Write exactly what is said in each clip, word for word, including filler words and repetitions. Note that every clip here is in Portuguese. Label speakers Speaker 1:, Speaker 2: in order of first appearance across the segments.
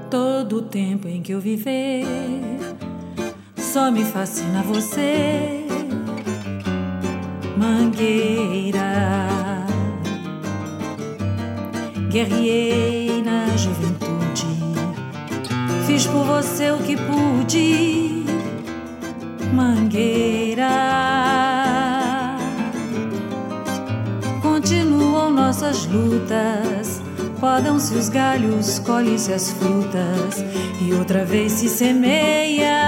Speaker 1: Todo o tempo em que eu viver, só me fascina você, mangueira. Guerriei na juventude, fiz por você o que pude, mangueira. Continuam nossas lutas, podam-se os galhos, colhem-se as frutas, e outra vez se semeia.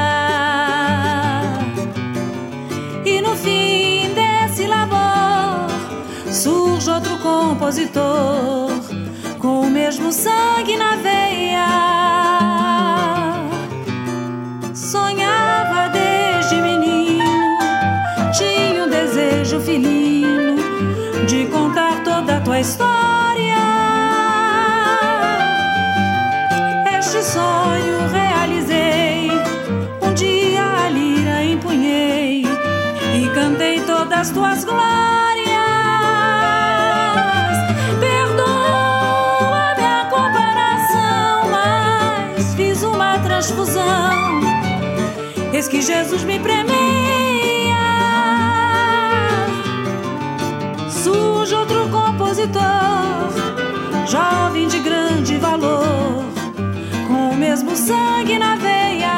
Speaker 1: E no fim desse labor surge outro compositor, com o mesmo sangue na veia. Sonhava desde menino, tinha um desejo filino de contar toda a tua história. Este sonho realizei, um dia a lira empunhei e cantei todas as tuas glórias. Perdoa minha comparação, mas fiz uma transfusão, eis que Jesus me premia. Surge outro compositor, jovem de grande valor, com o mesmo sangue na veia.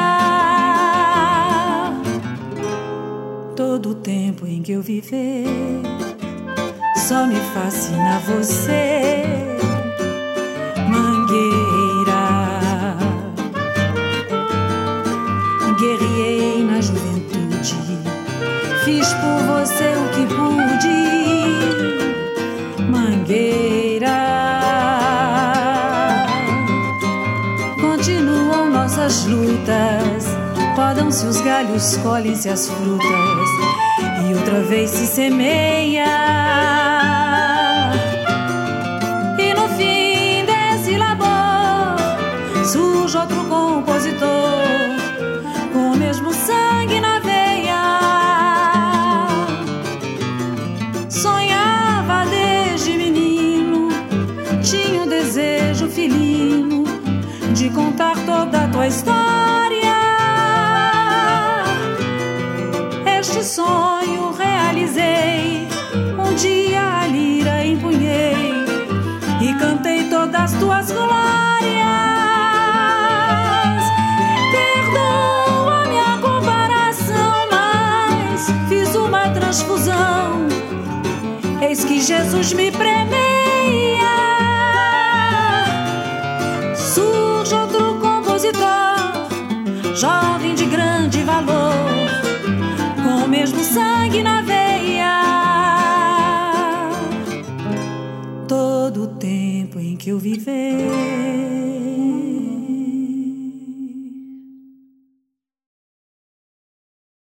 Speaker 1: Todo o tempo em que eu viver, só me fascina você, mangueira. Guerriei na juventude, fiz por você o que pude, mangueira. Continuam nossas lutas, podam-se os galhos, colhem-se as frutas, e outra vez se semeia. E no fim desse labor surge outro compositor, com o mesmo sangue na veia. Sonhava desde menino, tinha um desejo filino de contar toda a tua história. Este sonho realizei, um dia a lira empunhei e cantei todas as tuas glórias. Perdoa minha comparação, mas fiz uma transfusão, eis que Jesus me premia. Surge outro compositor, jovem de grande valor, com o mesmo sangue na veia. Todo o tempo em que eu viver,